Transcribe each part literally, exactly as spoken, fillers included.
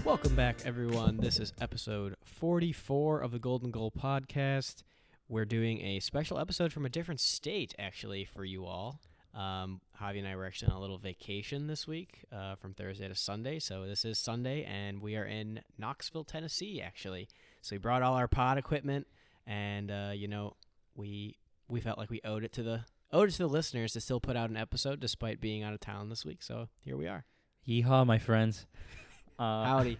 Welcome back, everyone. This is episode forty-four of the Golden Goal podcast. We're doing a special episode from a different state, actually, for you all. Um, Javi and I were actually on a little vacation this week uh, from Thursday to Sunday. So this is Sunday, and we are in Knoxville, Tennessee, actually. So we brought all our pod equipment, and, uh, you know, we we felt like we owed it to the owed it to the listeners to still put out an episode despite being out of town this week. So here we are. Yeehaw, my friends. Uh, Howdy.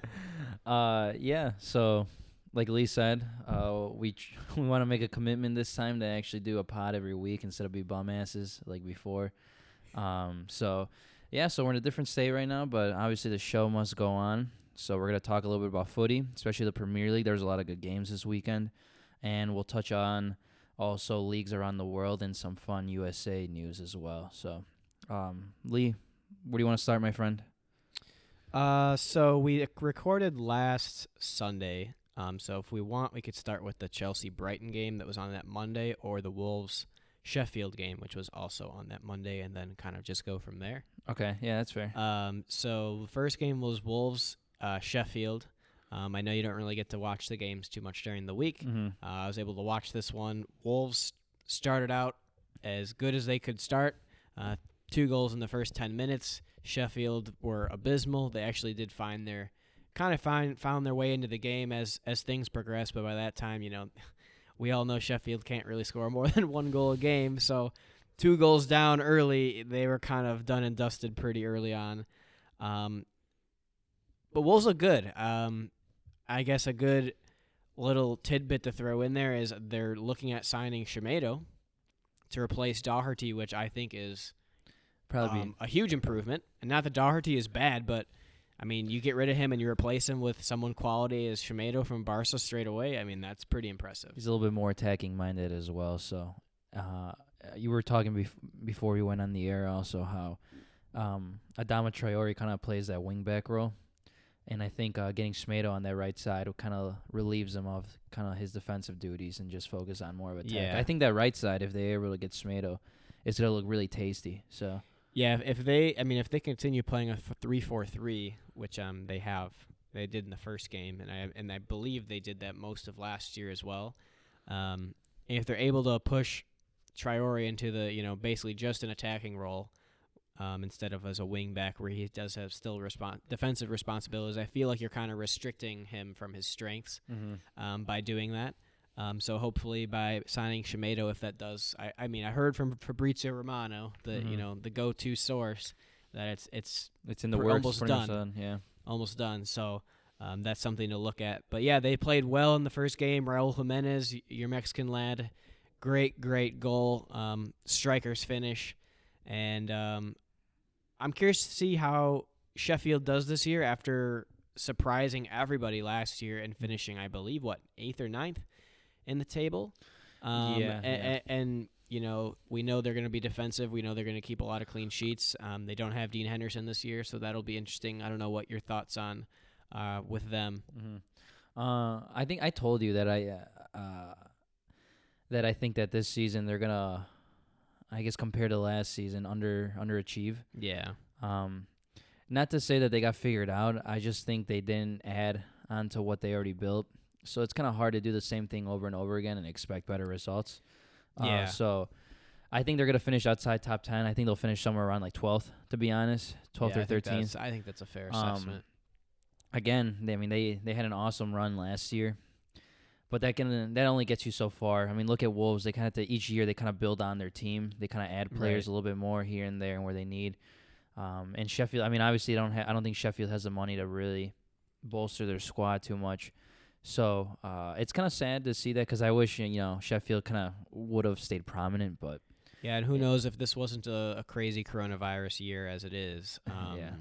uh, yeah, so like Lee said, uh, we tr- we want to make a commitment this time to actually do a pod every week instead of be bum asses like before. Um, so, yeah, so we're in a different state right now, but obviously the show must go on. So we're going to talk a little bit about footy, especially the Premier League. There's a lot of good games this weekend, and we'll touch on also leagues around the world and some fun U S A news as well. So, um, Lee, where do you want to start, my friend? Uh, so we recorded last Sunday. Um, so if we want, we could start with the Chelsea-Brighton game that was on that Monday, or the Wolves-Sheffield game, which was also on that Monday, and then kind of just go from there. Okay, yeah, that's fair. Um, so the first game was Wolves-Sheffield. Um, I know you don't really get to watch the games too much during the week. Mm-hmm. Uh, I was able to watch this one. Wolves started out as good as they could start. Uh, two goals in the first ten minutes. Sheffield were abysmal. They actually did find their kind of find found their way into the game as as things progressed, but by that time, you know, we all know Sheffield can't really score more than one goal a game. So two goals down early, they were kind of done and dusted pretty early on. Um, but Wolves look good. Um, I guess a good little tidbit to throw in there is they're looking at signing Semedo to replace Doherty, which I think is Probably Um, a huge improvement. And not that Doherty is bad, but, I mean, you get rid of him and you replace him with someone quality as Semedo from Barca straight away. I mean, that's pretty impressive. he's a little bit more attacking minded as well. So, uh, you were talking bef- before we went on the air also how um, Adama Traore kind of plays that wing back role, and I think uh, getting Semedo on that right side kind of relieves him of kind of his defensive duties and just focus on more of attack. Yeah. I think that right side, if they able to get Semedo, it's gonna look really tasty. So. Yeah, if if they, I mean, if they continue playing a three four three, which um they have, they did in the first game, and I and I believe they did that most of last year as well. Um, if they're able to push Traore into the, you know, basically just an attacking role, um, instead of as a wing back where he does have still respon- defensive responsibilities, I feel like you're kind of restricting him from his strengths Mm-hmm. um, by doing that. Um, so hopefully by signing Semedo, if that does, I, I mean, I heard from Fabrizio Romano, the Mhm. you know the go-to source, that it's it's It's in the We're works. almost pretty much done. Yeah. almost done. So um, that's something to look at. But yeah, they played well in the first game. Raul Jimenez, y- your Mexican lad, great great goal, um, striker's finish, and um, I'm curious to see how Sheffield does this year after surprising everybody last year and finishing, I believe, what eighth or ninth in the table. Um, Yeah, a- yeah. a- and, you know, we know they're going to be defensive. We know they're going to keep a lot of clean sheets. Um, they don't have Dean Henderson this year, so that'll be interesting. I don't know what your thoughts on uh, with them. Mm-hmm. Uh, I think I told you that I uh, uh, that I think that this season they're gonna, I guess, compared to last season, under underachieve. Yeah. Um, not to say that they got figured out. I just think they didn't add onto what they already built. So it's kind of hard to do the same thing over and over again and expect better results. Yeah. Uh, so I think they're gonna finish outside top ten. I think they'll finish somewhere around like twelfth, to be honest, twelfth Yeah, or I think thirteenth. that's- I think that's a fair Um, assessment. Again, they, I mean they they had an awesome run last year, but that can that only gets you so far. I mean, look at Wolves. They kind of each year they kind of build on their team. They kind of add players Right. a little bit more here and there and where they need. Um, and Sheffield, I mean, obviously, don't ha- I don't think Sheffield has the money to really bolster their squad too much. So uh, it's kind of sad to see that because I wish you know Sheffield kind of would have stayed prominent, but Yeah, and who knows if this wasn't a, a crazy coronavirus year as it is. Um, Yeah.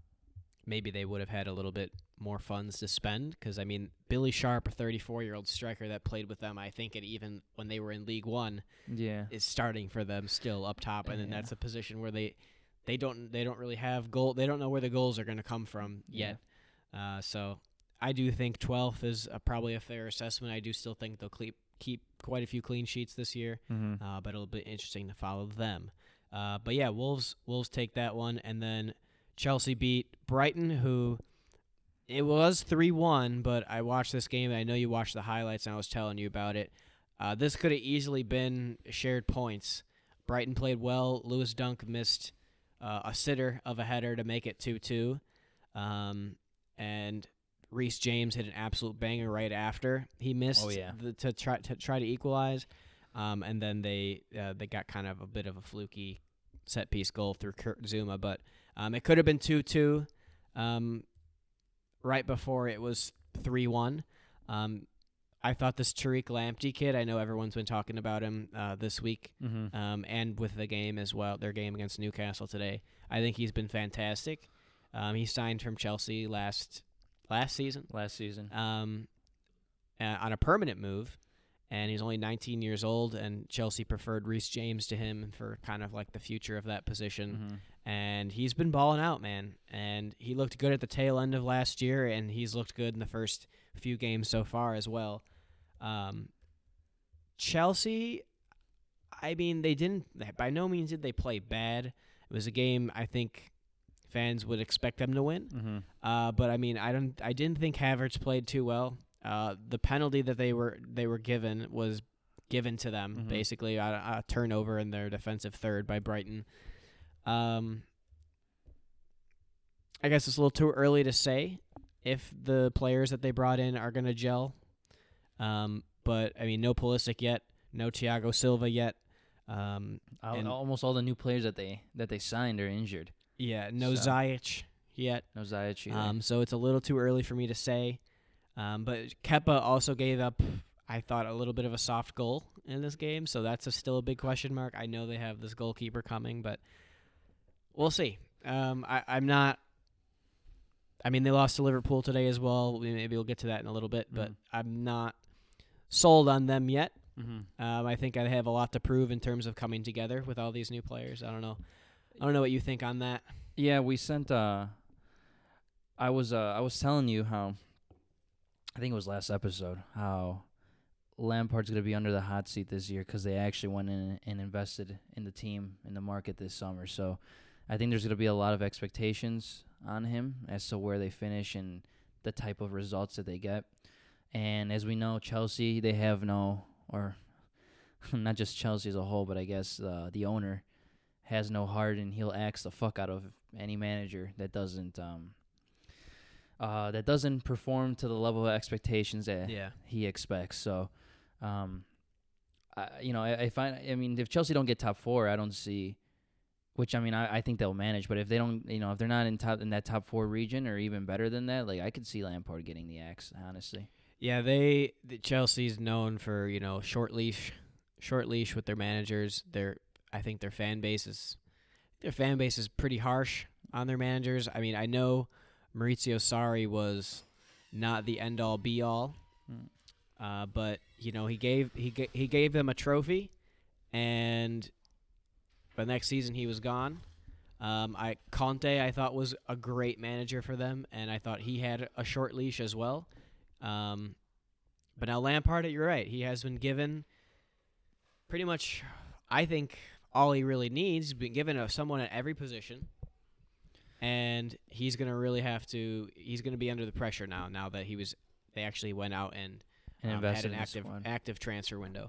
Maybe they would have had a little bit more funds to spend because, I mean, Billy Sharp, a thirty-four-year-old striker that played with them, I think it even when they were in League One, yeah, is starting for them still up top, and then Yeah. that's a position where they they don't they don't really have goal. They don't know where the goals are going to come from yet. Uh, so I do think twelfth is uh, probably a fair assessment. I do still think they'll keep keep quite a few clean sheets this year, mm-hmm. uh, but it'll be interesting to follow them. Uh, but yeah, Wolves Wolves take that one, and then Chelsea beat Brighton, who It was three one, but I watched this game, and I know you watched the highlights, and I was telling you about it. Uh, this could have easily been shared points. Brighton played well. Lewis Dunk missed uh, a sitter of a header to make it two two. Um, and Reece James hit an absolute banger right after he missed Oh, yeah. the, to try to try to equalize. Um, and then they uh, they got kind of a bit of a fluky set piece goal through Kurt Zuma, but um, it could have been two two. Um, right before it was three one. Um, I thought this Tariq Lamptey kid, I know everyone's been talking about him uh, this week, Mm-hmm. um, and with the game as well, their game against Newcastle today. I think he's been fantastic. Um, he signed from Chelsea last last season Last season. um, uh, on a permanent move, and he's only nineteen years old, and Chelsea preferred Reece James to him for kind of like the future of that position. Mm-hmm. And he's been balling out, man. And he looked good at the tail end of last year, and he's looked good in the first few games so far as well. Um, Chelsea, I mean, they didn't, by no means did they play bad. It was a game I think fans would expect them to win. Mm-hmm. Uh, but I mean, I don't, I didn't think Havertz played too well. Uh, the penalty that they were they were given was given to them, Mhm. basically a, a turnover in their defensive third by Brighton. Um, I guess it's a little too early to say if the players that they brought in are going to gel. Um, but, I mean, no Pulisic yet, no Thiago Silva yet. Um, Al- and- almost all the new players that they that they signed are injured. yeah, no So- Ziyech yet. No Ziyech either. Um, so it's a little too early for me to say. Um, but Kepa also gave up, I thought, a little bit of a soft goal in this game, so that's a, still a big question mark. I know they have this goalkeeper coming, but we'll see. Um, I, I'm not. I mean, they lost to Liverpool today as well. We- Maybe we'll get to that in a little bit, but Mhm. I'm not sold on them yet. mm-hmm. Um, I think I have a lot to prove in terms of coming together with all these new players. I don't know. I don't know what you think on that. Yeah, we sent. Uh, I was uh, I was telling you how. I think it was last episode how Lampard's gonna be under the hot seat this year because they actually went in and invested in the team in the market this summer. So I think there's gonna be a lot of expectations on him as to where they finish and the type of results that they get. And as we know, Chelsea, they have no, or not just Chelsea as a whole, but I guess uh, the owner has no heart, and he'll axe the fuck out of any manager that doesn't um, uh, that doesn't perform to the level of expectations that Yeah. he expects. So, um, I, you know, I, I find, I mean, if Chelsea don't get top four, I don't see, which I mean, I, I think they'll manage. But if they don't, you know, if they're not in top in that top four region or even better than that, like I could see Lampard getting the axe, honestly. Yeah, they the Chelsea's known for, you know, short leash, short leash with their managers. Their I think their fan base is their fan base is pretty harsh on their managers. I mean, I know Maurizio Sarri was not the end all be all, Mm. uh, but you know he gave he ga- he gave them a trophy, and the next season he was gone. Um, I Conte I thought was a great manager for them, and I thought he had a short leash as well. Um, but now Lampard, you're right. He has been given pretty much, I think, all he really needs. He's been given a, someone at every position, and he's gonna really have to. He's gonna be under the pressure now. Now that he was, they actually went out and, And um, had invested an in the active squad. active transfer window.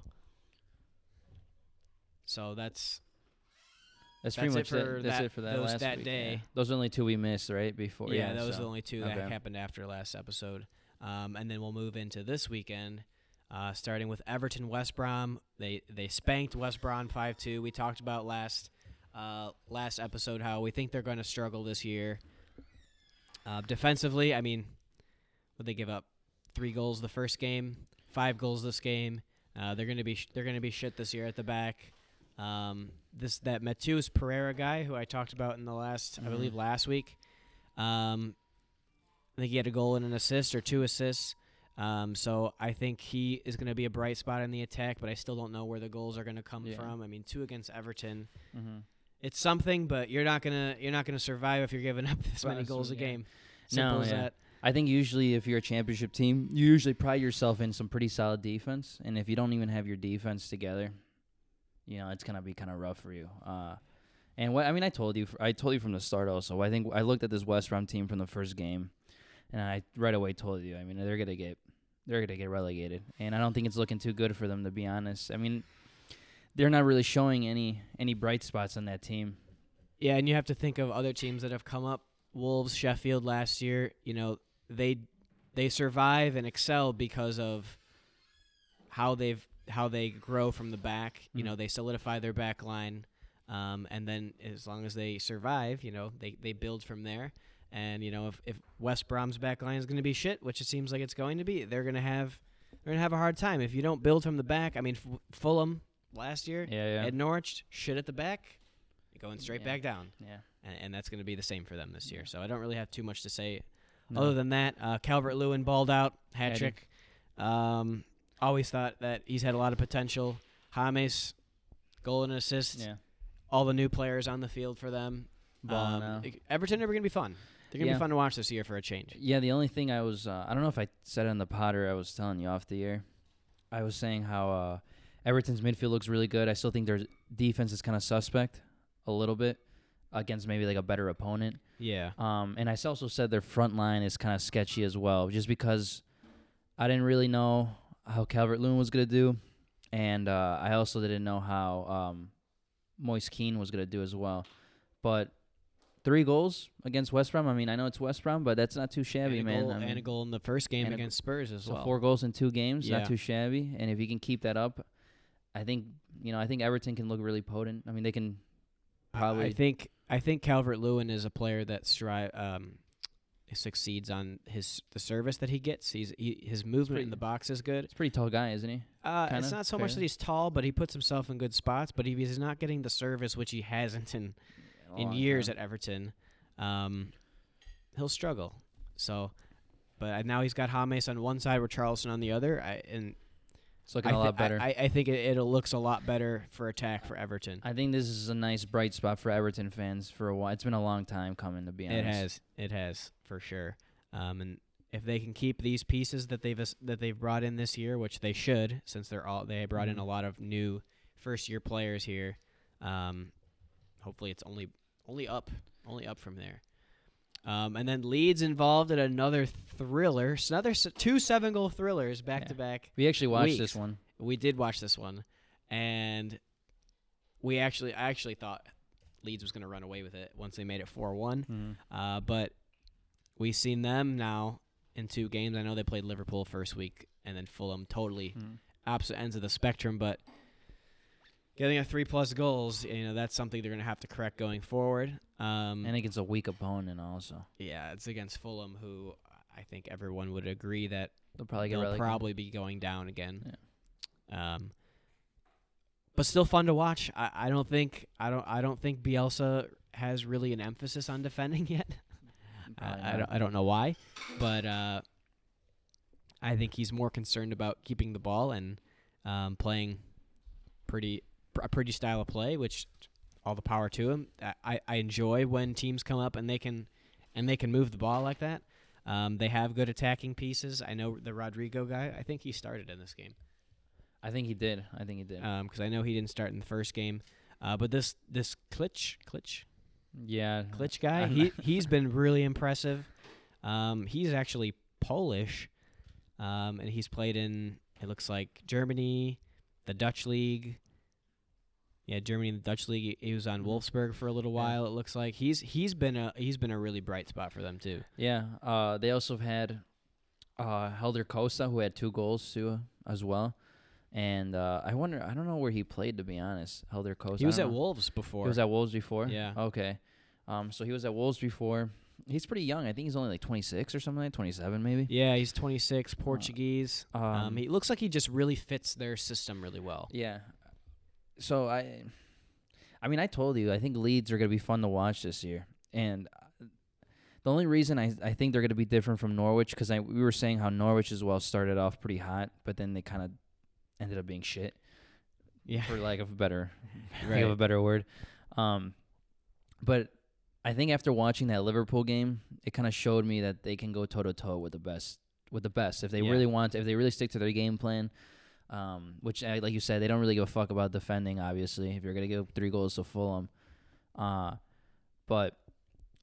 So that's That's, That's pretty it much for it. That's that- it for that those- last that week, day. yeah. Those are the only two we missed, right? Before yeah, yeah, that was so- the only two that okay. happened after last episode. Um, and then we'll move into this weekend, uh, starting with Everton West Brom. They they spanked West Brom five two. We talked about last uh, last episode how we think they're going to struggle this year. Uh, defensively, I mean, would they give up three goals the first game, five goals this game? Uh, they're going to be sh- they're going to be shit this year at the back. Um, this that Mateus Pereira guy who I talked about in the last, I Mhm. believe last week. Um, I think he had a goal and an assist or two assists. Um, so I think he is going to be a bright spot in the attack, but I still don't know where the goals are going to come Yeah. from. I mean, two against Everton, Mm-hmm. it's something, but you're not gonna you're not gonna survive if you're giving up this many Well, goals a yeah. game. Simple No, as yeah. that. I think usually if you're a championship team, you usually pride yourself in some pretty solid defense, and if you don't even have your defense together, you know it's gonna be kind of rough for you. Uh, and what I mean, I told you, I told you from the start. Also, I think I looked at this West Brom team from the first game, and I right away told you. I mean, they're gonna get they're gonna get relegated, and I don't think it's looking too good for them, to be honest. I mean, they're not really showing any any bright spots on that team. Yeah, and you have to think of other teams that have come up. Wolves, Sheffield last year. You know, they they survive and excel because of how they've how they grow from the back. You Mhm. know, they solidify their back line, um, and then as long as they survive, you know, they, they build from there. And you know, if, if West Brom's back line is going to be shit, which it seems like it's going to be, they're going to have they're going to have a hard time if you don't build from the back. I mean, F- Fulham last year Yeah, yeah, at Norwich, shit at the back, going straight Yeah. back down, yeah. and, and that's going to be the same for them this year. Yeah. So I don't really have too much to say No. other than that. uh, Calvert-Lewin balled out, hat Had trick. Um, always thought that he's had a lot of potential. James, goal and assist. yeah, All the new players on the field for them. balling Um, out. Everton are going to be fun. They're going to Yeah. be fun to watch this year for a change. Yeah, the only thing I was, uh, I don't know if I said it on the pod or I was telling you off the air. I was saying how uh, Everton's midfield looks really good. I still think their defense is kind of suspect a little bit against maybe like a better opponent. Yeah. Um, and I also said their front line is kind of sketchy as well, just because I didn't really know how Calvert-Lewin was going to do. And uh, I also didn't know how um, Moise Kean was going to do as well. But three goals against West Brom. I mean, I know it's West Brom, but that's not too shabby, and a man. goal, I mean, and a goal in the first game and a- against Spurs as so well. four goals in two games, Yeah. not too shabby. And if he can keep that up, I think you know, I think Everton can look really potent. I mean, they can probably. I think I think Calvert-Lewin is a player that stri- um, succeeds on his the service that he gets. He's he, his movement pretty- in the box is good. He's a pretty tall guy, isn't he? Uh, Kinda, it's not so much fairly. that he's tall, but he puts himself in good spots. But if he's not getting the service, which he hasn't in A in long years time. at Everton, um, he'll struggle. So, but uh, now he's got James on one side with Charleston on the other. I, and It's looking I a thi- lot better. I, I, I think it, it looks a lot better for attack for Everton. I think this is a nice bright spot for Everton fans for a while. It's been a long time coming, to be honest. It has, it has for sure. Um, and if they can keep these pieces that they've as- that they've brought in this year, which they should, since they're all they brought in Mhm. a lot of new first year players here. Um, hopefully it's only only up, only up from there. Um, and then Leeds involved in another thriller, s- another s- two seven goal thrillers back Yeah. to back. We actually watched Weeks. this one. We did watch this one, and we actually I actually thought Leeds was going to run away with it once they made it four one. Mm-hmm. Uh, but we've seen them now in two games. I know they played Liverpool first week and then Fulham, totally Mm-hmm. opposite ends of the spectrum. But getting a three plus goals, you know, that's something they're going to have to correct going forward. Um, And against a weak opponent, also. yeah, it's against Fulham, who I think everyone would agree that They'll probably get they'll relegated. probably be going down again. Um, but still fun to watch. I, I don't think I don't I don't think Bielsa has really an emphasis on defending yet. Probably I, I not. don't I don't know why, but uh, I think he's more concerned about keeping the ball and um, playing pretty a pretty style of play, which all the power to him. I, I enjoy when teams come up and they can and they can move the ball like that. Um, they have good attacking pieces. I know the Rodrigo guy. I think he started in this game. I think he did. I think he did. because I know he didn't start in the first game. Uh, but this this Klitsch Klitsch yeah. Klitsch guy, I'm he not- he's been really impressive. Um, he's actually Polish, um, and he's played in it looks like Germany, the Dutch league. Yeah, Germany and the Dutch league. He was on Wolfsburg for a little Yeah. while. It looks like he's he's been a he's been a really bright spot for them too. Yeah. Uh, they also have had uh, Helder Costa, who had two goals too, as well. And uh, I wonder, I don't know where he played, to be honest. Helder Costa. He was I at don't know. Wolves before. He was at Wolves before? Yeah. Okay. Um, so he was at Wolves before. He's pretty young. I think he's only like twenty-six or something like that, twenty-seven maybe. yeah, he's twenty-six, Portuguese. Um, Um, he looks like he just really fits their system really well. Yeah. So I, I mean, I told you, I think Leeds are going to be fun to watch this year. And uh, the only reason I, I think they're going to be different from Norwich, because we were saying how Norwich as well started off pretty hot, but then they kind of ended up being shit, Yeah. for lack of a better, lack Right. of a better word. Um, but I think after watching that Liverpool game, it kind of showed me that they can go toe to toe with the best, with the best if they Yeah. really want, if they really stick to their game plan. Um, which, uh, like you said, they don't really give a fuck about defending. Obviously, if you're gonna give three goals to Fulham, uh, but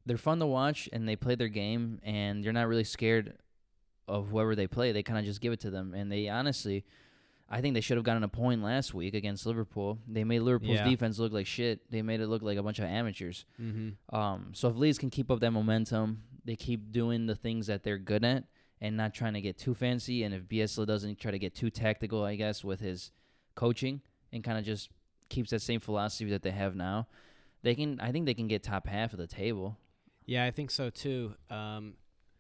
they're fun to watch, and they play their game, and you're not really scared of whoever they play. They kind of just give it to them, and they honestly, I think they should have gotten a point last week against Liverpool. They made Liverpool's Yeah. defense look like shit. They made it look like a bunch of amateurs. Mm-hmm. Um, so if Leeds can keep up that momentum, they keep doing the things that they're good at and not trying to get too fancy, and if Bielsa doesn't try to get too tactical, I guess, with his coaching and kind of just keeps that same philosophy that they have now, they can. I think they can get top half of the table. Yeah, I think so too. Um,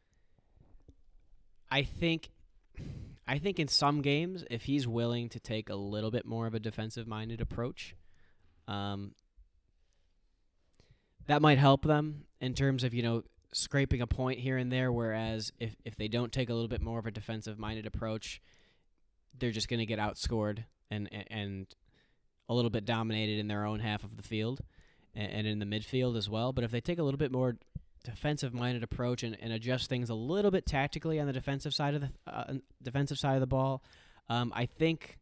I think, I think in some games, if he's willing to take a little bit more of a defensive-minded approach, um, that might help them in terms of, you know, scraping a point here and there. Whereas if if they don't take a little bit more of a defensive-minded approach, they're just going to get outscored and, and and a little bit dominated in their own half of the field and, and in the midfield as well. But if they take a little bit more defensive-minded approach and, and adjust things a little bit tactically on the defensive side of the uh, defensive side of the ball, um, I think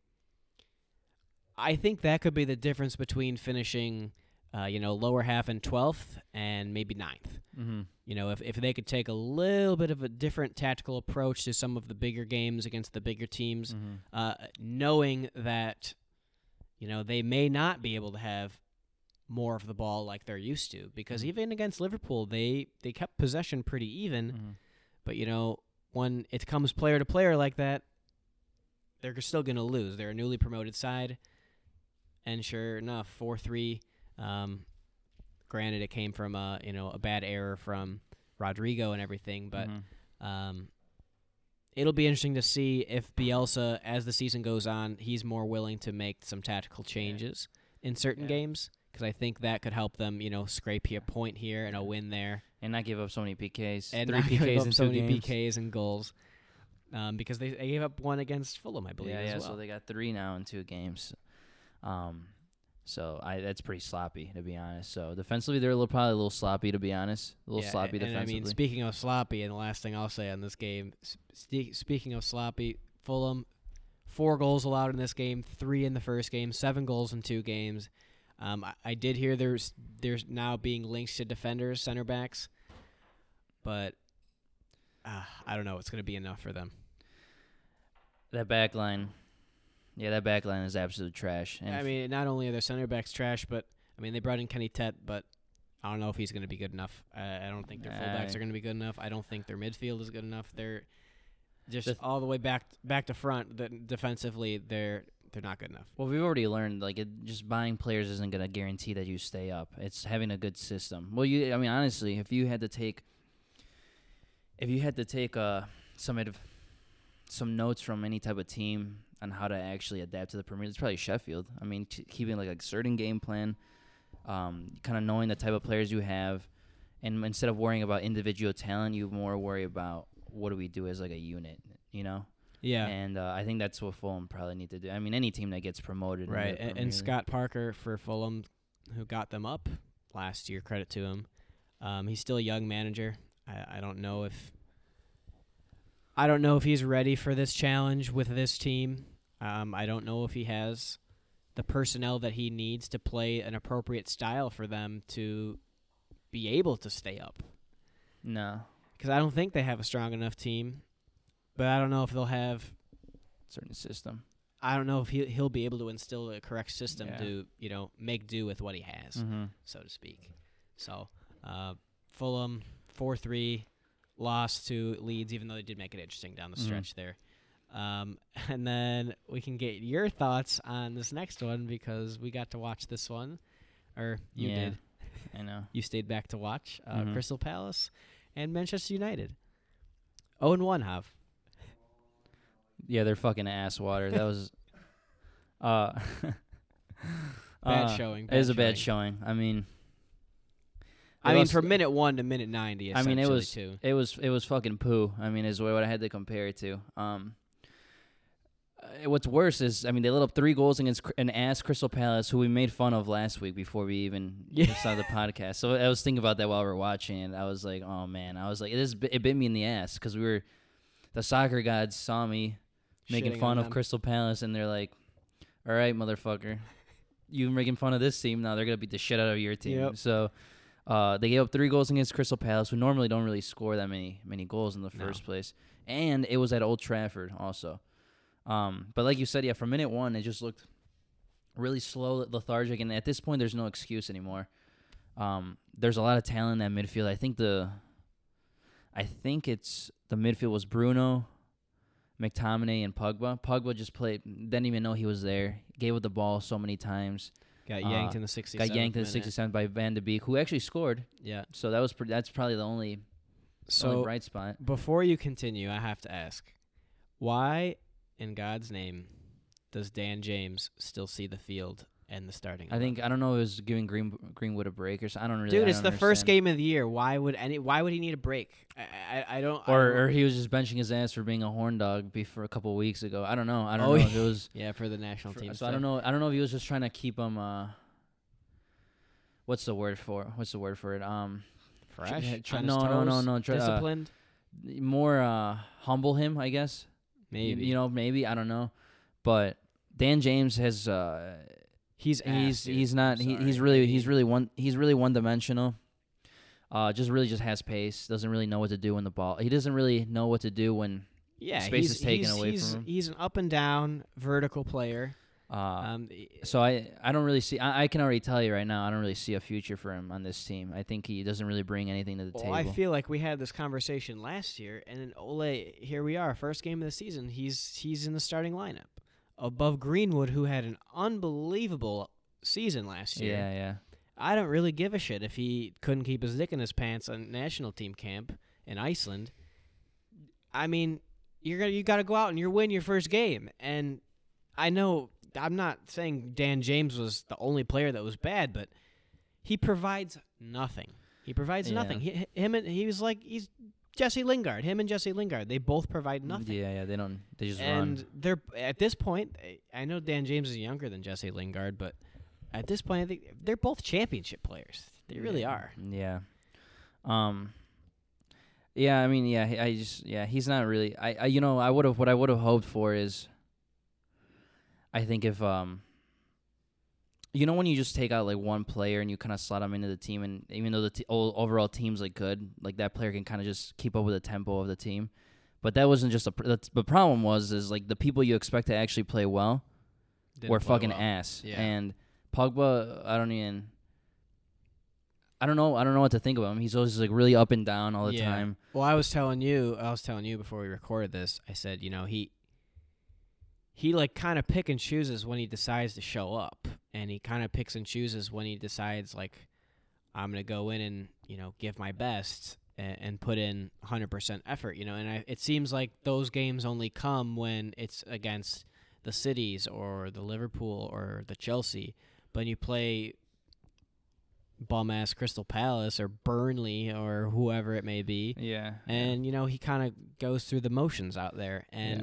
I think that could be the difference between finishing, uh, you know, lower half and twelfth and maybe ninth. Mm-hmm. You know, if if they could take a little bit of a different tactical approach to some of the bigger games against the bigger teams, Mm-hmm. uh, knowing that, you know, they may not be able to have more of the ball like they're used to, because Mhm. even against Liverpool, they, they kept possession pretty even. Mm-hmm. But, you know, when it comes player to player like that, they're still going to lose. They're a newly promoted side. And sure enough, four three. Um, granted, it came from a, you know, a bad error from Rodrigo and everything. But Mm-hmm. um, it'll be interesting to see if Bielsa, as the season goes on, he's more willing to make some tactical changes in certain Yeah. games. Because I think that could help them, you know, scrape a point here and a win there. And not give up so many P Ks. And Three not P Ks give up in so two many games. P Ks and goals. Um, because they, they gave up one against Fulham, I believe, Yeah, as yeah. well. So they got three now in two games. Um, so I that's pretty sloppy, to be honest. So defensively, they're a little, probably a little sloppy, to be honest. A little Yeah, sloppy and, defensively. I mean, speaking of sloppy, and the last thing I'll say on this game, spe- speaking of sloppy, Fulham, four goals allowed in this game, three in the first game, seven goals in two games. Um, I, I did hear there's there's now being linked to defenders, center backs, but uh, I don't know. It's going to be enough for them. That back line, yeah, that back line is absolute trash. And I mean, not only are their center backs trash, but I mean they brought in Kenny Tet, but I don't know if he's going to be good enough. I, I don't think their fullbacks Nah. are going to be good enough. I don't think their midfield is good enough. They're just The th- all the way back back to front. The, defensively, they're they're not good enough. well, we've already learned like it, just buying players isn't going to guarantee that you stay up. It's having a good system. Well, you, I mean, honestly, if you had to take, if you had to take uh some of some notes from any type of team on how to actually adapt to the Premier League, it's probably Sheffield. I mean, t- keeping like a certain game plan, um, kind of knowing the type of players you have, and instead of worrying about individual talent, you more worry about what do we do as like a unit, you know? Yeah, And uh, I think that's what Fulham probably need to do. I mean, any team that gets promoted. in right. the And, Premier and League. Scott Parker for Fulham, who got them up last year. Credit to him. Um, he's still a young manager. I, I don't know if I don't know if he's ready for this challenge with this team. Um, I don't know if he has the personnel that he needs to play an appropriate style for them to be able to stay up. No, Because I don't think they have a strong enough team. But I don't know if they'll have. certain system. I don't know if he he'll be able to instill the correct system Yeah. to, you know, make do with what he has, Mm-hmm. so to speak. So, uh, Fulham four three lost to Leeds, even though they did make it interesting down the Mhm. stretch there. Um, and then we can get your thoughts on this next one because we got to watch this one, or you Yeah. did. I know. You stayed back to watch uh, Mhm. Crystal Palace and Manchester United. Oh and one, Hav. Yeah, they're fucking ass water. That was. Uh, Bad uh, showing. It was a bad showing. showing. I mean. I they mean, lost- from minute one to minute ninety. I mean, it essentially, was too. it was it was fucking poo. I mean, is what I had to compare it to. Um, uh, what's worse is, I mean, they let up three goals against Cr- an ass Crystal Palace, who we made fun of last week before we even Yeah. started the podcast. So I was thinking about that while we were watching, and I was like, oh man, I was like, it is it bit me in the ass because we were, the soccer gods saw me making Shitting fun on of them. Crystal Palace, and they're like, all right, motherfucker, you making fun of this team, now they're gonna beat the shit out of your team. Yep. So. Uh, they gave up three goals against Crystal Palace, who normally don't really score that many many goals in the No. first place. And it was at Old Trafford also. Um, but like you said, yeah, from minute one, it just looked really slow, lethargic. And at this point, there's no excuse anymore. Um, there's a lot of talent in that midfield. I think the, I think it's the midfield was Bruno, McTominay, and Pogba. Pogba just played, didn't even know he was there. Gave up the ball so many times. Got Uh, yanked in the sixty-seventh Got yanked in the minute. sixty-seventh by Van de Beek, who actually scored. Yeah. So that was pr- that's probably the only, So only bright spot. before you continue, I have to ask, why in God's name does Dan James still see the field and the starting? I think I don't know if it was giving Green, Greenwood a break or something. I don't really. Dude, I it's don't the first understand. game of the year. Why would any? Why would he need a break? I I, I don't. I Or don't- or he was just benching his ass for being a horn dog before a couple weeks ago. I don't know. I don't Oh, know if it was. yeah, for the national for- team. so I don't know. I don't know if he was just trying to keep him. Uh, what's the word for? What's the word for it? Um, Fresh. try- try- on his no, no, no, toes, no, try- uh, Disciplined. more uh humble him, I guess. You- Maybe. You know, maybe I don't know, but Dan James has. Uh, he's he's ass, dude. he's not I'm he, sorry. he's I really mean, he's really one he's really one dimensional. Uh, just really just has pace. Doesn't really know what to do when the ball. He doesn't really know what to do when. yeah. space he's, is taken he's, away he's, from him. He's an up and down vertical player. Uh, Um, so I I don't really see. I, I can already tell you right now. I don't really see a future for him on this team. I think he doesn't really bring anything to the well, table. I feel like we had this conversation last year, and then Ole, here we are, first game of the season. He's he's in the starting lineup above Greenwood, who had an unbelievable season last year. yeah, yeah. I don't really give a shit if he couldn't keep his dick in his pants on national team camp in Iceland. I mean, you're gonna you got to go out and you win your first game. And I know I'm not saying Dan James was the only player that was bad, but he provides nothing. He provides Yeah. nothing. He, him and he was like he's Jesse Lingard. Him and Jesse Lingard, they both provide nothing. Yeah, yeah. They don't. They just And run. they're at this point. I know Dan James is younger than Jesse Lingard, but at this point, I think they're both championship players. They really Yeah. are. Yeah. Um. Yeah, I mean, yeah. he- I just, yeah, he's not really. I, I you know, I would have. What I would have hoped for is. I think if um. You know when you just take out like one player and you kind of slot him into the team, and even though the t- o- overall team's like good, like that player can kind of just keep up with the tempo of the team. But that wasn't just a. Pr- that's, the problem was is like the people you expect to actually play well Didn't were play fucking well. ass. Yeah. And Pogba, I don't even. I don't know. I don't know what to think about him. He's always like really up and down all the Yeah. time. Well, I was telling you, I was telling you before we recorded this. I said, you know, he he like kind of pick and chooses when he decides to show up, and he kind of picks and chooses when he decides like I'm gonna go in and you know give my best and, and put in one hundred percent effort. You know, and I, it seems like those games only come when it's against the cities or the Liverpool or the Chelsea. But when you play bum ass Crystal Palace or Burnley or whoever it may be. Yeah. And you know he kind of goes through the motions out there, and Yeah.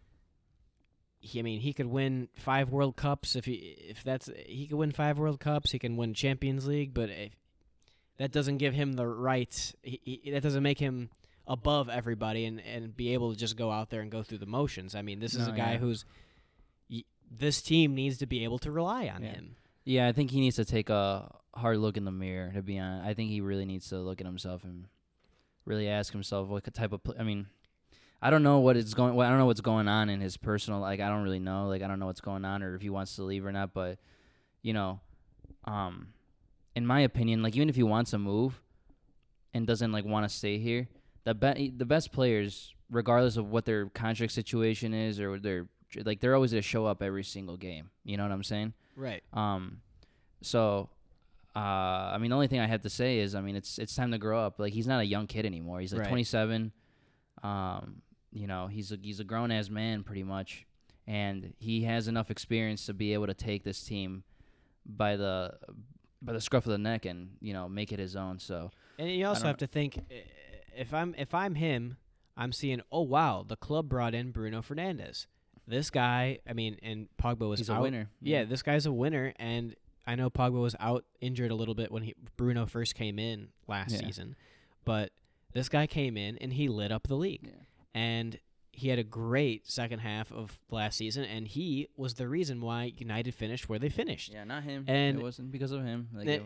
he, I mean, he could win five World Cups if he if that's he could win five World Cups. He can win Champions League, but if that doesn't give him the right. He, he, that doesn't make him above everybody and and be able to just go out there and go through the motions. I mean, this is No, a guy yeah. who's y- this team needs to be able to rely on Yeah. him. Yeah, I think he needs to take a hard look in the mirror. To be honest, I think he really needs to look at himself and really ask himself what type of. Pl- I mean, I don't know what is going. Well, I don't know what's going on in his personal. Like, I don't really know. Like, I don't know what's going on or if he wants to leave or not. But, you know, um, in my opinion, like even if he wants to move and doesn't like want to stay here, the be- the best players, regardless of what their contract situation is or their like, they're always gonna show up every single game. You know what I'm saying? Right. Um, so, uh, I mean, the only thing I have to say is, I mean, it's it's time to grow up. Like, he's not a young kid anymore. He's like Right. twenty-seven. Um, you know, he's a, he's a grown ass man pretty much, and he has enough experience to be able to take this team by the by the scruff of the neck and you know make it his own. So, And you also don't have to think, i- if I'm if I'm him, I'm seeing, oh wow, the club brought in Bruno Fernandes. This guy, I mean, and Pogba was he's out. a winner. Yeah, this guy's a winner, and I know Pogba was out injured a little bit when he Bruno first came in last Yeah. season, but this guy came in and he lit up the league, Yeah. and he had a great second half of last season, and he was the reason why United finished where they finished. Yeah, not him. And it wasn't because of him. Like, the- it-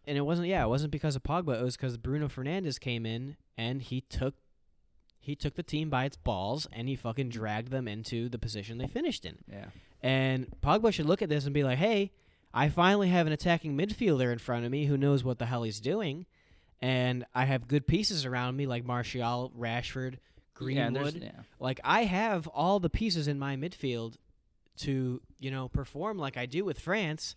and it wasn't. Yeah, it wasn't because of Pogba. It was because Bruno Fernandes came in and he took he took the team by its balls and he fucking dragged them into the position they finished in. Yeah. And Pogba should look at this and be like, "Hey, I finally have an attacking midfielder in front of me who knows what the hell he's doing, and I have good pieces around me like Martial, Rashford, Greenwood. Yeah, yeah. Like I have all the pieces in my midfield to, you know, perform like I do with France.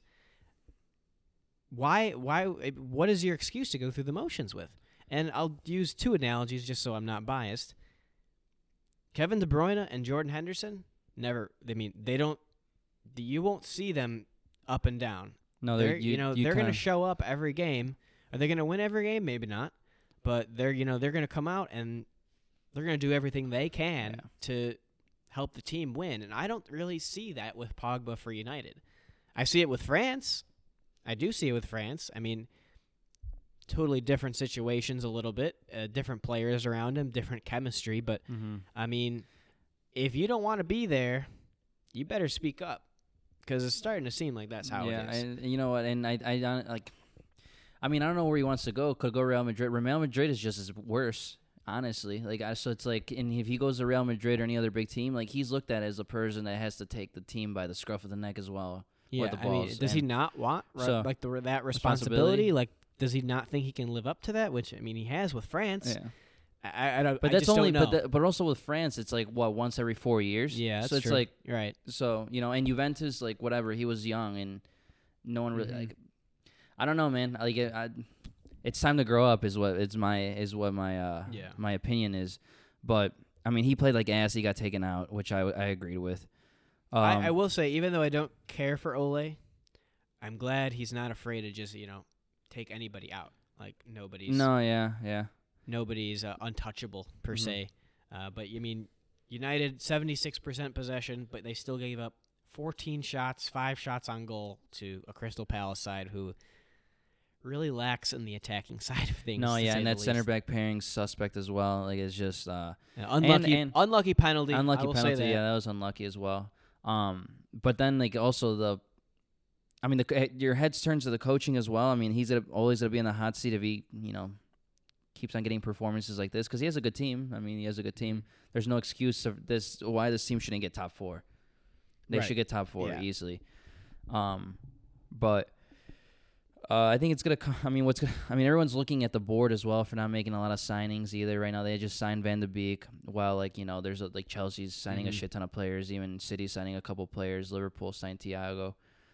Why why what is your excuse to go through the motions with?" And I'll use two analogies just so I'm not biased. Kevin De Bruyne and Jordan Henderson, never I mean, they don't you won't see them up and down. No, they're they're you, you, know, you they're going to kinda- show up every game. Are they going to win every game? Maybe not. But they're, you know, they're going to come out and they're going to do everything they can Yeah. to help the team win. And I don't really see that with Pogba for United. I see it with France. I do see it with France. I mean, totally different situations a little bit, uh, different players around him, different chemistry. But, Mhm. I mean, if you don't want to be there, you better speak up because it's starting to seem like that's how yeah, it is. and you know what? And I, I don't like. I mean, I don't know where he wants to go. Could go Real Madrid. Real Madrid is just as worse, honestly. Like, I, so it's like, and if he goes to Real Madrid or any other big team, like he's looked at as a person that has to take the team by the scruff of the neck as well. Yeah, the I mean, balls, does he and not want ri- so, like the that responsibility? responsibility? Like, does he not think he can live up to that? Which I mean, he has with France. Yeah. I, I don't. But I that's just only, don't know. but that, but also with France, it's like what once every four years. yeah, that's so it's true. like You're right. so you know, and Juventus, like whatever, he was young and no one really Mhm. like. I don't know, man. Like, it, I, it's time to grow up. Is what it's my is what my uh Yeah. my opinion is. But I mean, he played like ass. He got taken out, which I I agreed with. Um, I, I will say, even though I don't care for Ole, I'm glad he's not afraid to just you know take anybody out. Like nobody's No, yeah, yeah. nobody's uh, untouchable per Mhm. se. Uh, but you mean United seventy-six percent possession, but they still gave up fourteen shots, five shots on goal to a Crystal Palace side who really lacks in the attacking side of things. No, to yeah, say and the that center least. back pairing's suspect as well. Like, it's just uh, Yeah, unlucky, and- unlucky penalty. I unlucky will penalty. Say that. Yeah, that was unlucky as well. Um, but then like also the, I mean, the c- your heads turns to the coaching as well. I mean, he's gonna, always gonna be in the hot seat if he, you know, keeps on getting performances like this because he has a good team. I mean, he has a good team. There's no excuse of this why this team shouldn't get top four. They Right. should get top four Yeah. easily. Um, but uh, I think it's gonna. co- I mean, what's gonna? I mean, everyone's looking at the board as well for not making a lot of signings either right now. They just signed Van de Beek, while like you know, there's a, like Chelsea's signing a Mhm. shit ton of players. Even City signing a couple players. Liverpool signed Thiago.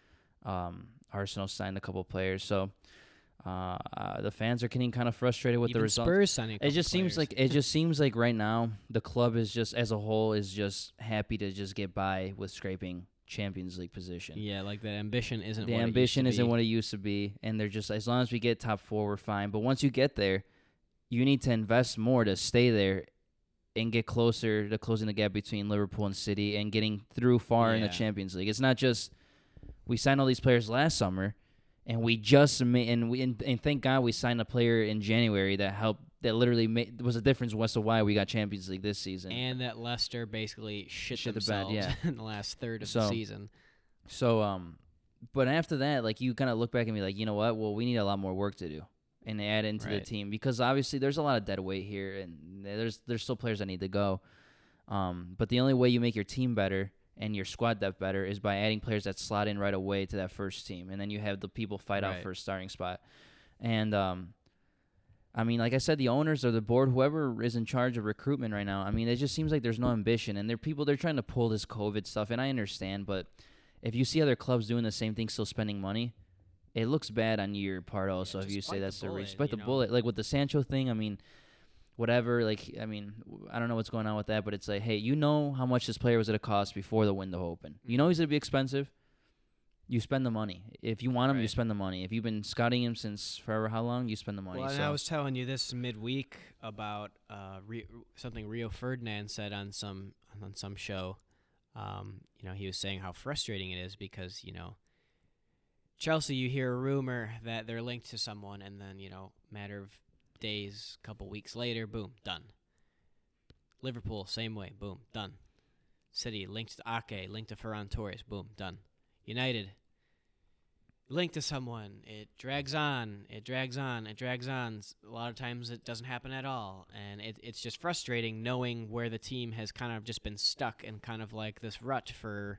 Um, Arsenal signed a couple players. So uh, uh, the fans are getting kind of frustrated with Even the results. Spurs signing. a It just couple seems players. like it just seems like right now the club is just as a whole is just happy to just get by with scraping Champions League position. yeah, like the ambition isn't. The what ambition it used to isn't be. what it used to be, and they're just as long as we get top four, we're fine. But once you get there, you need to invest more to stay there and get closer to closing the gap between Liverpool and City and getting through far in the Yeah. Champions League. It's not just we signed all these players last summer, and we just made and we and, and thank God we signed a player in January that helped that literally made was a difference as to why we got Champions League this season. And that Leicester basically shit, Shit the bed, themselves yeah. in the last third of So- the season. So, um, but after that, like you kind of look back and be like, you know what? Well, we need a lot more work to do and add into the Right. team because obviously there's a lot of dead weight here, and there's there's still players that need to go. Um, but the only way you make your team better and your squad depth better is by adding players that slot in right away to that first team, and then you have the people fight out Right. for a starting spot. And um, I mean, like I said, the owners or the board, whoever is in charge of recruitment right now, I mean, it just seems like there's no ambition, and they're people they're trying to pull this COVID stuff, and I understand, but if you see other clubs doing the same thing, still spending money, it looks bad on your part also. if just you say bite the that's the bullet, reason, bite the you know? bullet. Like with the Sancho thing, I mean, whatever. Like I mean, w- I don't know what's going on with that, but it's like, hey, you know how much this player was going to cost before the window opened. You know he's going to be expensive. You spend the money. If you want him, you Right. spend the money. If you've been scouting him since forever, how long? You spend the money. Well, and so I was telling you this midweek about uh, Rio, something Rio Ferdinand said on some on some show. Um, you know, he was saying how frustrating it is because you know, Chelsea. You hear a rumor that they're linked to someone, and then you know, matter of days, couple weeks later, boom, done. Liverpool, same way, boom, done. City linked to Ake, linked to Ferran Torres, boom, done. United, link to someone. It drags on, it drags on, it drags on. S- A lot of times it doesn't happen at all. And it, it's just frustrating knowing where the team has kind of just been stuck in kind of like this rut for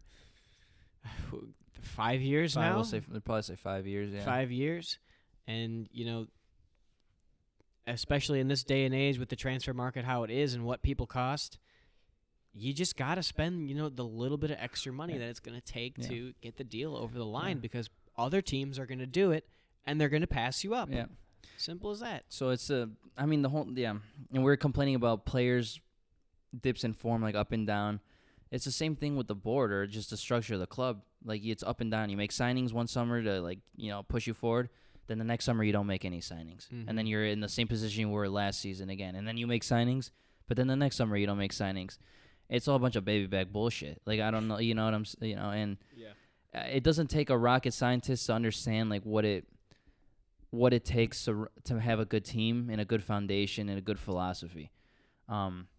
five years Five, now. we'll say they'll probably say five years. Yeah. Five years. And, you know, especially in this day and age with the transfer market how it is and what people cost, you just got to spend, you know, the little bit of extra money Yeah. that it's going to take Yeah. to get the deal over the line Yeah. because other teams are going to do it and they're going to pass you up. Yeah. Simple as that. So it's a, I mean, the whole, yeah. And we're complaining about players' dips in form, like up and down. It's the same thing with the board or just the structure of the club. Like, it's up and down. You make signings one summer to, like, you know, push you forward. Then the next summer you don't make any signings. Mhm. And then you're in the same position you were last season again. And then you make signings, but then the next summer you don't make signings. It's all a bunch of baby back bullshit. Like, I don't know, you know what I'm, s- you know, and Yeah. uh, it doesn't take a rocket scientist to understand like what it what it takes to r- to have a good team and a good foundation and a good philosophy. Um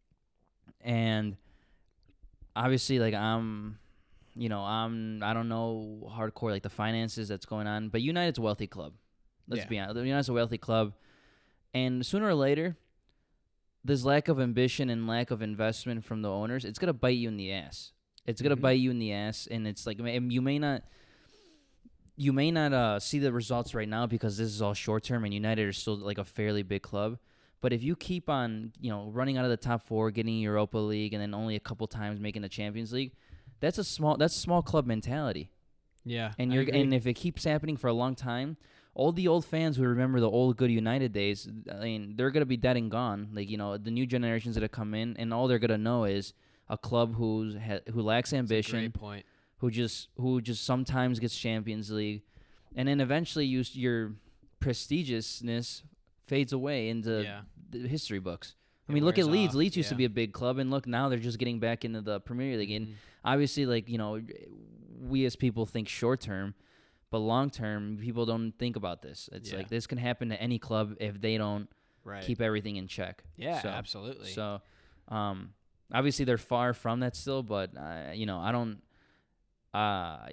and obviously like I'm you know, I'm I don't know hardcore like the finances that's going on, but United's a wealthy club. Let's Yeah. be honest. United's a wealthy club. And sooner or later, this lack of ambition and lack of investment from the owners, it's going to bite you in the ass. It's going to Mhm. bite you in the ass, and it's like ma- you may not you may not uh, see the results right now because this is all short term, and United are still like a fairly big club. But if you keep on, you know, running out of the top four, getting Europa League, and then only a couple times making the Champions League, that's a small that's small club mentality. Yeah. And I you're agree. and if it keeps happening for a long time, all the old fans who remember the old good United days, I mean, they're gonna be dead and gone. Like, you know, the new generations that have come in, and all they're gonna know is a club who's ha- who lacks That's a ambition, great point. who just who just sometimes gets Champions League, and then eventually you, s- your prestigiousness fades away into Yeah. the history books. I It mean, look at wears Leeds. off, Leeds used to yeah. be a big club, and look now they're just getting back into the Premier League. And Mhm. obviously, like, you know, we as people think short term, but long term, people don't think about this. It's Yeah. like this can happen to any club if they don't Right. keep everything in check. yeah, so, absolutely. So, um, obviously they're far from that still, but uh, you know, I don't. Uh,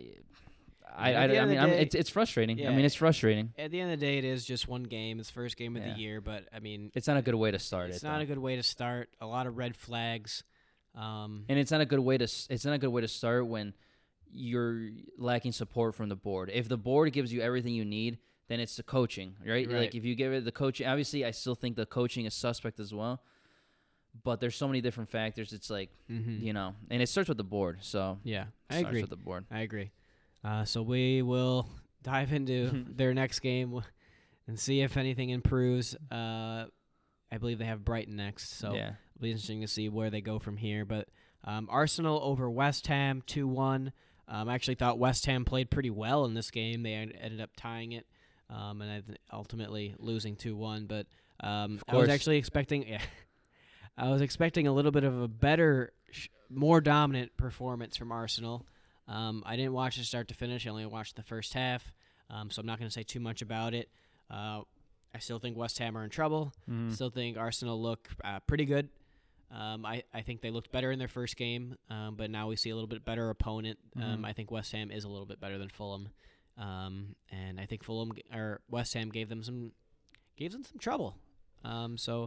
I, I, at the I end of mean, the I'm, day- it's it's frustrating. I Yeah. mean, it's frustrating. At the end of the day, it is just one game. It's the first game of Yeah. the year, but I mean, It's not a good way to start it's it. not though. a good way to start. A lot of red flags. Um, And it's not a good way to s- it's not a good way to start when you're lacking support from the board. If the board gives you everything you need, then it's the coaching, right? Right. Like if you give it the coaching, obviously I still think the coaching is suspect as well. But there's so many different factors. It's like, mhm. you know, and it starts with the board. So Yeah, it I starts agree. with the board. I agree. Uh, so we will dive into their next game w- and see if anything improves. Uh, I believe they have Brighton next, so yeah. it'll be interesting to see where they go from here. But um, Arsenal over West Ham two one. Um, I actually thought West Ham played pretty well in this game. They en- ended up tying it, um, and I th- ultimately losing two one. But um, Of I was course. actually expecting, yeah, I was expecting a little bit of a better, sh- more dominant performance from Arsenal. Um, I didn't watch it start to finish. I only watched the first half, um, so I'm not going to say too much about it. Uh, I still think West Ham are in trouble. Mhm. Still think Arsenal look uh, pretty good. Um, I, I think they looked better in their first game, um, but now we see a little bit better opponent. Um, Mhm. I think West Ham is a little bit better than Fulham, um, and I think Fulham g- or West Ham gave them some gave them some trouble. Um, so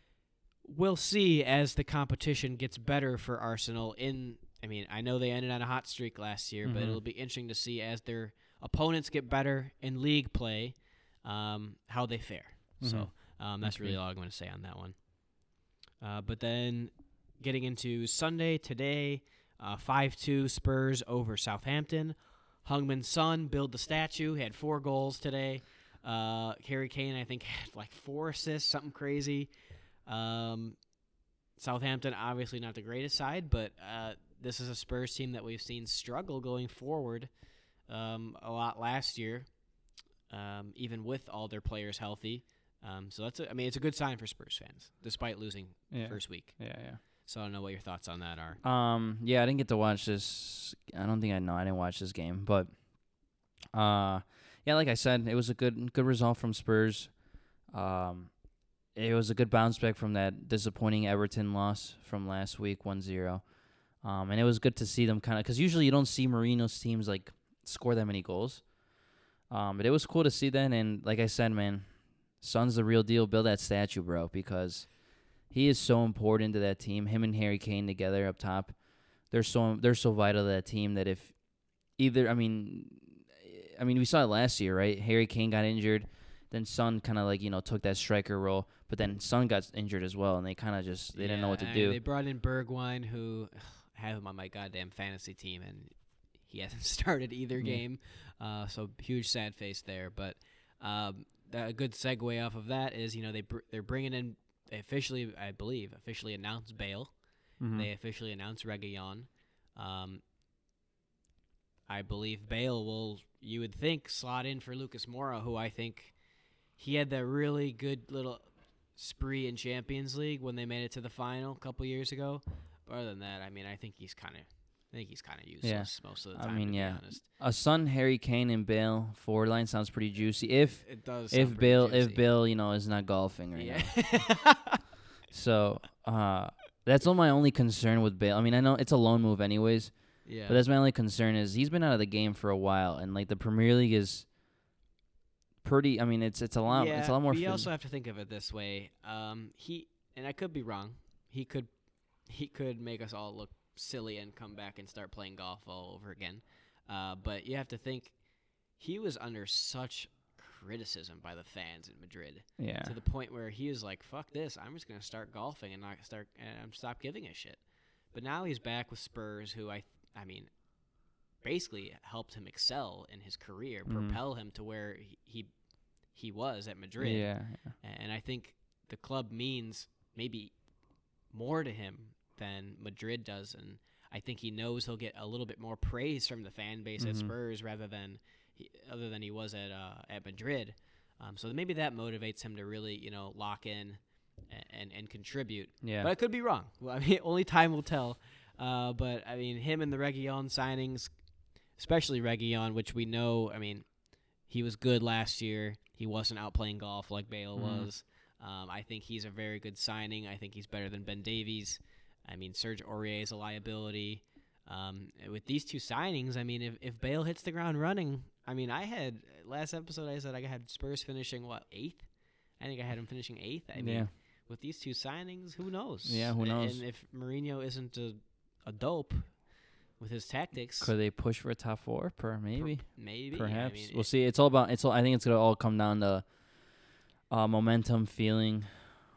we'll see as the competition gets better for Arsenal. In I mean, I know they ended on a hot streak last year, but Mhm. it'll be interesting to see as their opponents get better in league play, um, how they fare. So um, that's really Agreed. all I'm going to say on that one. Uh, but then getting into Sunday today, uh, five two Spurs over Southampton. Hungman's son, build the statue, had four goals today. Uh, Harry Kane, I think, had like four assists, something crazy. Um, Southampton, obviously not the greatest side, but uh, this is a Spurs team that we've seen struggle going forward um, a lot last year, um, even with all their players healthy. Um, so that's, a, I mean, it's a good sign for Spurs fans, despite losing Yeah. first week. Yeah, yeah. So I don't know what your thoughts on that are. Um, yeah, I didn't get to watch this. I don't think I know. I didn't watch this game, but uh, yeah, like I said, it was a good good result from Spurs. Um, it was a good bounce back from that disappointing Everton loss from last week, one zero. Um, and it was good to see them kind of because usually you don't see Marino's teams like score that many goals. Um, but it was cool to see that, and like I said, man, Son's the real deal. Build that statue, bro, because he is so important to that team. Him and Harry Kane together up top, they're so they're so vital to that team that if either, I mean, I mean we saw it last year, right? Harry Kane got injured, then Son kind of like you know took that striker role, but then Son got injured as well, and they kind of just they yeah, didn't know what to I do. mean, they brought in Bergwijn, who ugh, I have him on my goddamn fantasy team, and he hasn't started either Yeah. game. Uh, so huge sad face there. But um, a good segue off of that is, you know, they br- they're bringing in, they officially, I believe, officially announced Bale. Mhm. They officially announced Reguilon. Um, I believe Bale will, you would think, slot in for Lucas Moura, who I think he had that really good little spree in Champions League when they made it to the final a couple years ago. But other than that, I mean, I think he's kind of, I think he's kind of useless most of the I time. mean, to yeah. be honest. A Son, Harry Kane, and Bale forward line sounds pretty juicy. If It does. if sound pretty Bale juicy. if Bale you know is not golfing right yeah. now, so uh, that's all my only concern with Bale. I mean, I know it's a loan move anyways, yeah. but that's my only concern is he's been out of the game for a while, and like the Premier League is pretty. I mean, it's it's a lot. Yeah, it's a lot more. but you fin- also have to think of it this way. Um, he and I could be wrong. He could, he could make us all look silly and come back and start playing golf all over again. Uh, but you have to think he was under such criticism by the fans in Madrid yeah. to the point where he was like, "Fuck this! I'm just gonna start golfing and not start and stop giving a shit." But now he's back with Spurs, who I, I mean, basically helped him excel in his career, Mhm. propel him to where he, he he was at Madrid. Yeah. yeah. And I think the club means maybe more to him than Madrid does, and I think he knows he'll get a little bit more praise from the fan base at Mhm. Spurs rather than he, other than he was at uh, at Madrid. Um, so maybe that motivates him to really, you know, lock in and and, and contribute. Yeah. But I could be wrong. Well, I mean, only time will tell. Uh, but I mean, him and the Reguilon signings, especially Reguilon, which we know, I mean, he was good last year. He wasn't out playing golf like Bale Mhm. was. Um, I think he's a very good signing. I think he's better than Ben Davies. I mean, Serge Aurier is a liability. Um, with these two signings, I mean, if, if Bale hits the ground running, I mean, I had, last episode I said I had Spurs finishing, what, eighth? I think I had him finishing eighth. I mean, Yeah. with these two signings, who knows? Yeah, who A- knows? And if Mourinho isn't a, a dope with his tactics, Could they push for a top four? Per maybe. maybe. Perhaps I mean, we'll it- see. It's all about. It's all. I think it's gonna all come down to uh, momentum, feeling,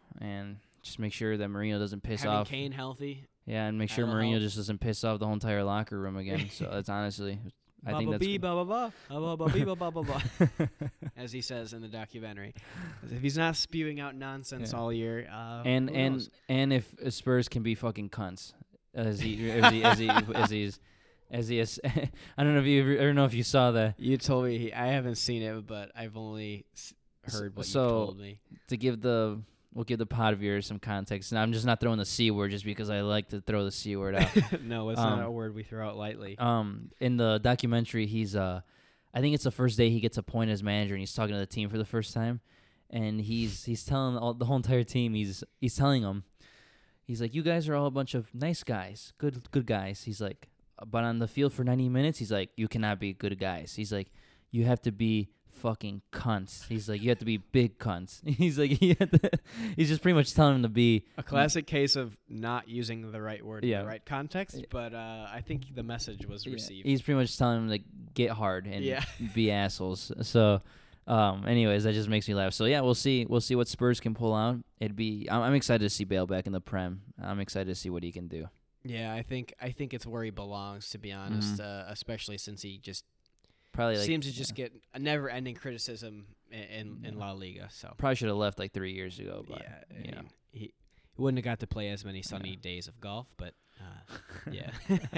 and just make sure that Mourinho doesn't piss having off. Kane healthy. Yeah, and make sure That'll Mourinho help. just doesn't piss off the whole entire locker room again. So that's honestly, I think that's. Ba-ba-bee, ba-ba-ba, ba-ba-bee, ba-ba-ba-ba, as he says in the documentary. If he's not spewing out nonsense Yeah. all year, uh, and who and knows? and if Spurs can be fucking cunts, as he as he as he as he's as he is. I don't know if you ever, I don't know if you saw that. You told me he, I haven't seen it, but I've only s- heard what so- you told me. To give the we'll give the pod viewers some context. And I'm just not throwing the c word just because I like to throw the c word out. No, it's Um, not a word we throw out lightly. Um, in the documentary, he's uh, I think it's the first day he gets appointed as manager, and he's talking to the team for the first time, and he's he's telling all, the whole entire team he's he's telling them, he's like, you guys are all a bunch of nice guys, good good guys. He's like, but on the field for ninety minutes, he's like, you cannot be good guys. He's like, you have to be fucking cunts. He's like, you have to be big cunts. He's like, he had to, he's just pretty much telling him to be A classic case of not using the right word Yeah. in the right context, Yeah. but uh, I think the message was Yeah, received. he's pretty much telling him to get hard and Yeah. be assholes. So, um, anyways, that just makes me laugh. So yeah, we'll see. We'll see what Spurs can pull out. It'd be. I'm, I'm excited to see Bale back in the Prem. I'm excited to see what he can do. Yeah, I think I think it's where he belongs, to be honest. Uh, especially since he just Probably like seems to just get a never-ending criticism in in, in La Liga. So probably should have left like three years ago. But yeah, I you know. mean, he wouldn't have got to play as many sunny days of golf, but uh, yeah.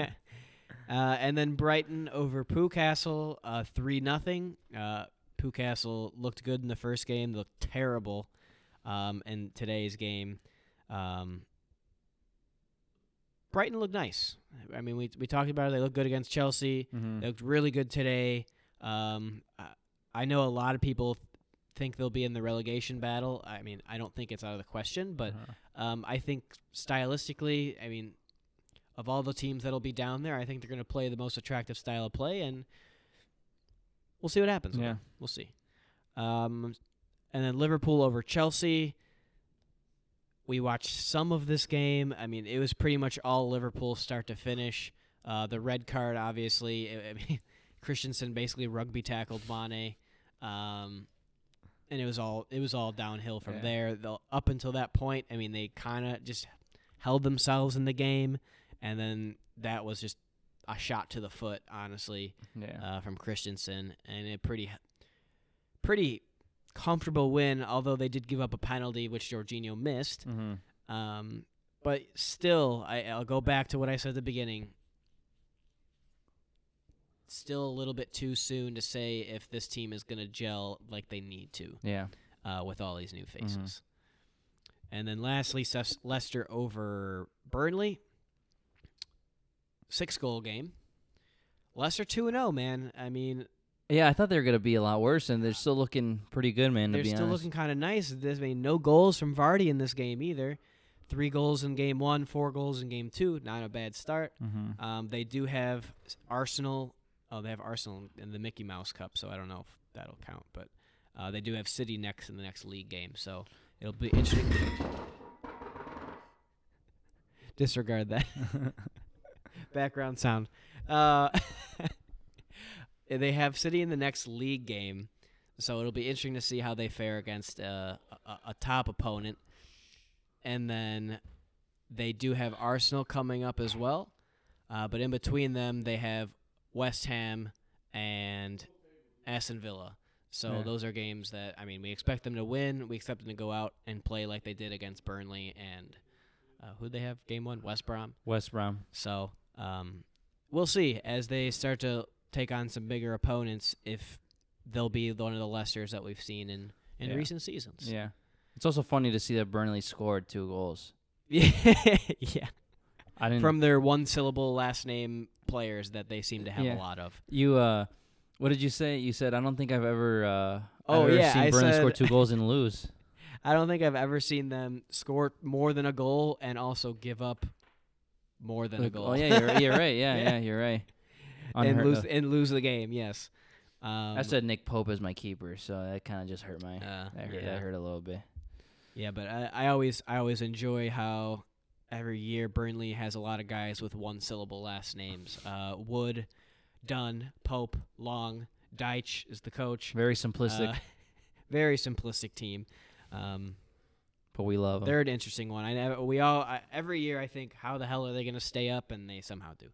uh, and then Brighton over Newcastle, uh, three nothing. Uh, Newcastle looked good in the first game, looked terrible um, in today's game. Um, Brighton looked nice. I mean, we we talked about it. They looked good against Chelsea. Mhm. They looked really good today. Um, I- I know a lot of people think they'll be in the relegation battle. I mean, I don't think it's out of the question, but Uh-huh. um, I think stylistically, I mean, of all the teams that'll be down there, I think they're going to play the most attractive style of play, and we'll see what happens. with Yeah. them. We'll see. Um, and then Liverpool over Chelsea. We watched some of this game. I mean, it was pretty much all Liverpool start to finish. Uh, the red card, obviously. I I mean, Christensen basically rugby tackled Mane, um, and it was all it was all downhill from Yeah. there. The, up until that point, I mean, they kind of just held themselves in the game, and then that was just a shot to the foot, honestly, Yeah. uh, from Christensen, and a pretty pretty comfortable win. Although they did give up a penalty, which Jorginho missed. Mm-hmm. Um, but still, I, I'll go back to what I said at the beginning. Still a little bit too soon to say if this team is going to gel like they need to Yeah. uh, with all these new faces. And then lastly, Ces- Leicester over Burnley. Six-goal game. Leicester two and oh, man. I mean, Yeah, I thought they were gonna be a lot worse, and they're still looking pretty good, man. To they're be still honest. looking kind of nice. There's been no goals from Vardy in this game either. Three goals in game one, four goals in game two. Not a bad start. Mm-hmm. Um, they do have Arsenal. Oh, they have Arsenal in the Mickey Mouse Cup, so I don't know if that'll count. But uh, they do have City next in the next league game, so it'll be interesting. Disregard that background sound. Uh, they have City in the next league game, so it'll be interesting to see how they fare against uh, a, a top opponent. And then they do have Arsenal coming up as well. Uh, but in between them, they have West Ham and Aston Villa. So Yeah. those are games that, I mean, we expect them to win. We expect them to go out and play like they did against Burnley and uh, who'd they have? Game one? West Brom. West Brom. So um, we'll see as they start to take on some bigger opponents if they'll be one of the Leicesters that we've seen in, in Yeah. recent seasons. Yeah. It's also funny to see that Burnley scored two goals. Yeah. yeah. I didn't. From their one-syllable last name players that they seem to have Yeah. a lot of. you, uh, what did you say? You said I don't think I've ever. Uh, Oh, I've ever yeah, seen I Burnley score said- two goals and lose. I don't think I've ever seen them score more than a goal and also give up more than a Like, goal. oh yeah, you're, you're right. Yeah, Yeah. yeah, you're right. and Unheard lose of. and lose the game. Yes. Um, I said Nick Pope as my keeper, so that kind of just hurt my. uh, that hurt. yeah. That hurt a little bit. Yeah, but I, I always I always enjoy how every year Burnley has a lot of guys with one syllable last names. Uh, Wood, Dunn, Pope, Long, Deitch is the coach. Very simplistic, Uh, very simplistic team. Um, but we love them. they're an interesting one. I never, we all I, every year I think how the hell are they going to stay up, and they somehow do.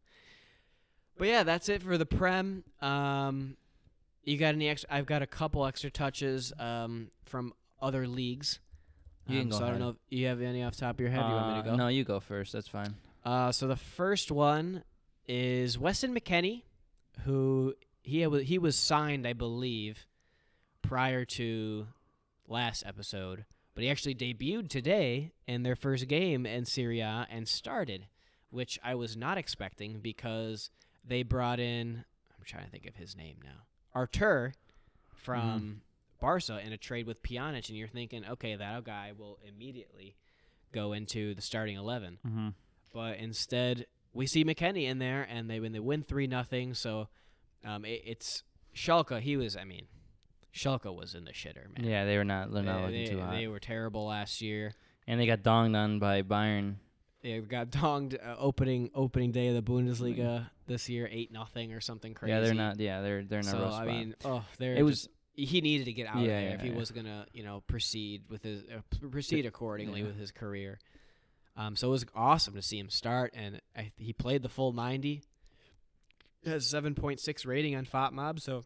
But yeah, that's it for the Prem. Um, you got any extra? I've got a couple extra touches um, from other leagues. You can Um, go so I don't ahead. know if you have any off the top of your head. you want me to Uh, go? No, you go first. That's fine. Uh, so the first one is Weston McKennie, who he ha- he was signed, I believe, prior to last episode, but he actually debuted today in their first game in Serie A and started, which I was not expecting because they brought in, I'm trying to think of his name now, Artur from Barca in a trade with Pjanic, and you're thinking, okay, that guy will immediately go into the starting eleven. Mm-hmm. But instead, we see McKennie in there, and they when they win three nothing. So, um, it, it's Schalke. He was, I mean, Schalke was in the shitter, man. Yeah, they were not. They're not they, looking they, too hot. they were terrible last year. And they got donged on by Bayern. They got donged uh, opening opening day of the Bundesliga this year, eight nothing or something crazy. Yeah, they're not. Yeah, they're they're in a So rough I spot. mean, oh, they're It was- just- he needed to get out of Yeah, there yeah, if he yeah. was gonna, you know, proceed with his uh, p- proceed accordingly yeah. with his career. Um, so it was awesome to see him start, and I, he played the full ninety. Has seven point six rating on FotMob, so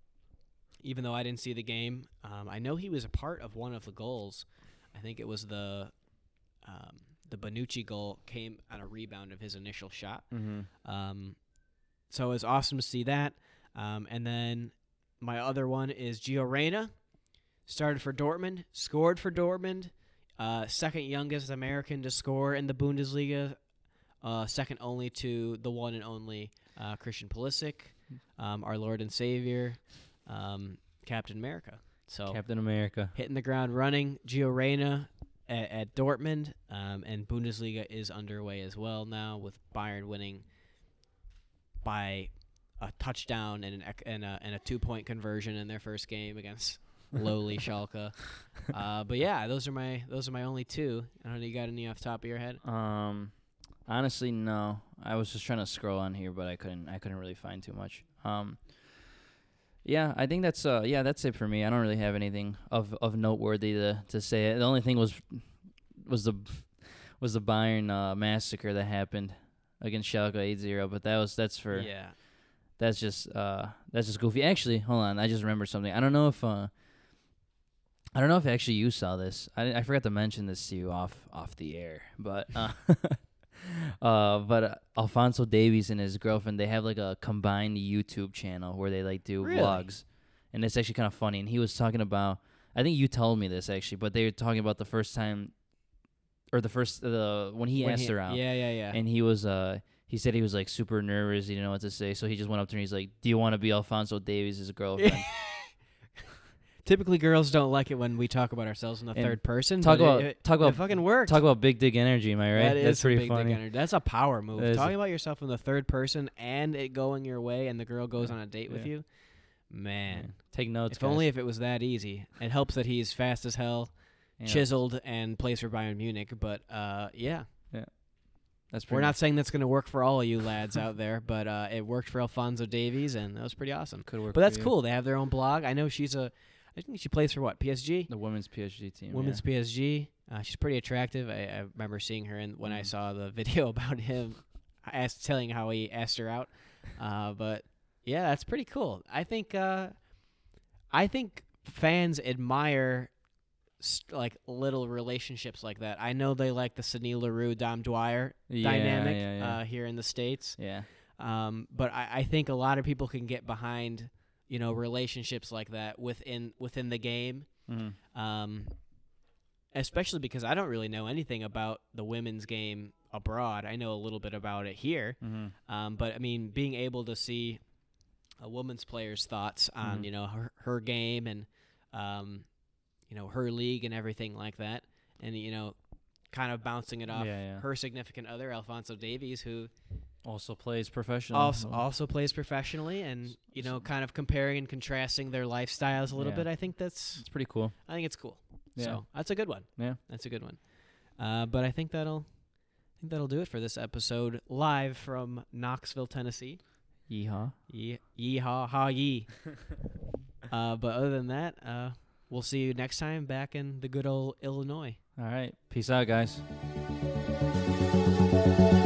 even though I didn't see the game, um, I know he was a part of one of the goals. I think it was the um, the Bonucci goal came on a rebound of his initial shot. Mm-hmm. Um, so it was awesome to see that. Um, and then my other one is Gio Reyna. Started for Dortmund, scored for Dortmund. Uh, second youngest American to score in the Bundesliga. Uh, second only to the one and only uh, Christian Pulisic, um, our Lord and Savior, um, Captain America. So Captain America. hitting the ground running. Gio Reyna at, at Dortmund, um, and Bundesliga is underway as well now with Bayern winning by a touchdown and an ec- and a and a two point conversion in their first game against lowly Schalke. Uh, but yeah, those are my those are my only two. I don't know. You got any off the top of your head? Um, honestly, no. I was just trying to scroll on here, but I couldn't. I couldn't really find too much. Um, yeah, I think that's uh, yeah, that's it for me. I don't really have anything of of noteworthy to to say. The only thing was was the was the Bayern uh, massacre that happened against Schalke eight zero. But that was that's for Yeah. that's just uh that's just goofy. Actually, hold on, I just remembered something. I don't know if uh. I don't know if actually you saw this. I, I forgot to mention this to you off off the air, but uh, uh, but uh, Alphonso Davies and his girlfriend, they have like a combined YouTube channel where they like do Really? vlogs, and it's actually kind of funny. And he was talking about, I think you told me this actually, but they were talking about the first time, or the first the when he When asked he- her out, Yeah, yeah, yeah. and he was uh he said he was like super nervous, he didn't know what to say, so he just went up to her and he's like, "Do you want to be Alphonso Davies' girlfriend?" Typically, girls don't like it when we talk about ourselves in the And third person. talk but about- it, it, talk it about- fucking worked. Talk about big dick energy, am I right? That is That's some pretty big funny. dick energy. That's a power move. That is Talking a- about yourself in the third person and it going your way, and the girl goes Yeah. on a date with Yeah. you. Man, Yeah. Take notes, if guys. only if it was that easy. It helps that he's fast as hell, Yeah. chiseled, and plays for Bayern Munich. But uh, yeah, That's we're pretty not saying that's going to work for all of you lads out there, but uh, it worked for Alphonso Davies, and that was pretty awesome. could work. But for that's you. cool. They have their own blog. I know she's a. I think she plays for what, P S G. The women's P S G team. Women's P S G. Uh, she's pretty attractive. I, I remember seeing her, and when I Mhm. saw the video about him, I asked, telling how he asked her out. Uh, but yeah, that's pretty cool. I think, uh, I think fans admire st- like little relationships like that. I know they like the Sunil LaRue, Dom Dwyer Yeah, dynamic yeah, yeah. Uh, here in the States. yeah. Um, but I, I think a lot of people can get behind, you know, relationships like that within within the game. Mm-hmm. Um, especially because I don't really know anything about the women's game abroad. I know a little bit about it here. Mm-hmm. Um, but I mean, being able to see a women's player's thoughts on, Mhm. you know, her, her game and, um, you know, her league and everything like that. And, you know, kind of bouncing it off Yeah, yeah. her significant other, Alphonso Davies, who Also plays professional. also, also plays professionally, and, you know, kind of comparing and contrasting their lifestyles a little Yeah. bit. I think that's, It's pretty cool. I think it's cool. Yeah. So that's a good one. Yeah. That's a good one. Uh, but I think that'll, I think that'll do it for this episode live from Knoxville, Tennessee. Yeehaw. Ye- yeehaw, ha yee. uh, but other than that, uh, we'll see you next time back in the good old Illinois. All right. Peace out, guys.